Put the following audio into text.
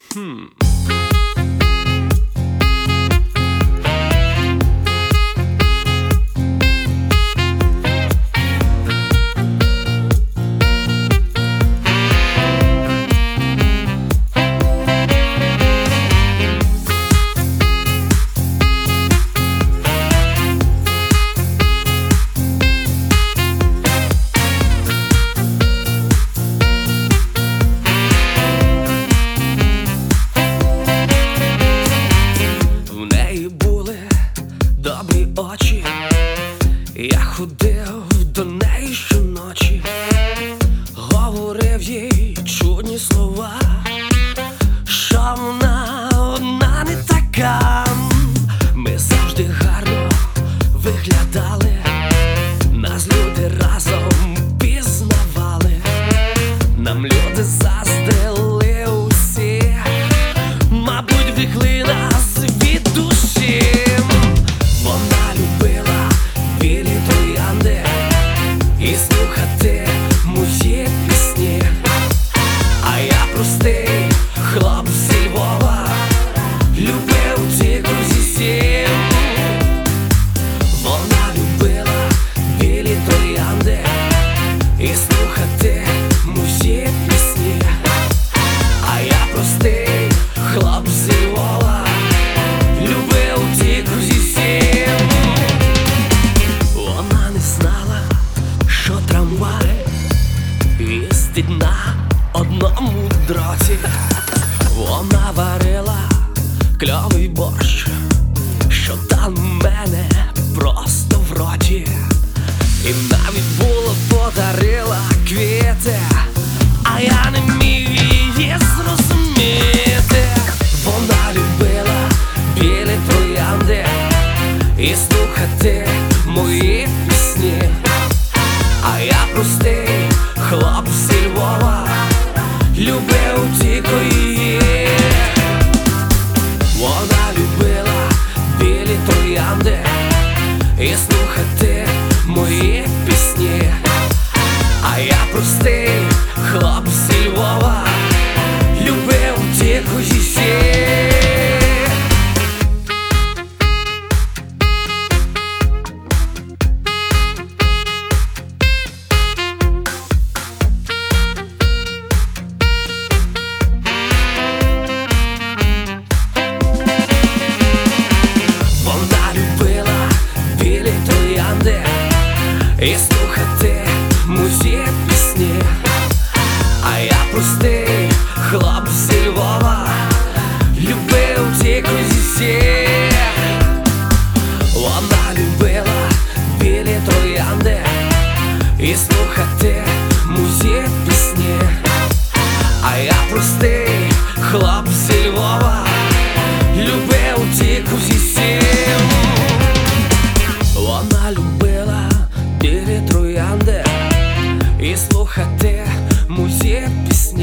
Добрі очі, я ходив до неї щоночі, говорив їй чудні слова, що вона одна не така. Ми завжди гарно виглядали, нас люди разом пізнавали, нам люди заздрили усі, мабуть, втекли нас від душі. Вона любила білі троянди і слухати мої пісні, а я простий хлопець зі Львова, любив ті кузі. Вона любила білі троянди і слухати мої пісні, а я простий хлопець зі Львова, любив ті кузі. Вона не знала, що трамвай їздить на одному дроті. Вона варила кльовий борщ, що там в мене просто в роті. І навіть було подарила квіти, а я не міг її зрозуміти. Вона любила білі троянди і слухати мої пісні, а я простий хлопець зі Львова, любив тільки її. Вона любила білі троянди і слухати мої пісні, а я простий хлопець зі Львова, любив тільки її. І слухати мої пісні, а я простий хлопець зі Львова, любив тільки зі. Вона любила білі троянди і слухати мої пісні, а я простий хлопець зі Львова, любив тільки зі. Вона любила білі троянди і слухати мої пісні,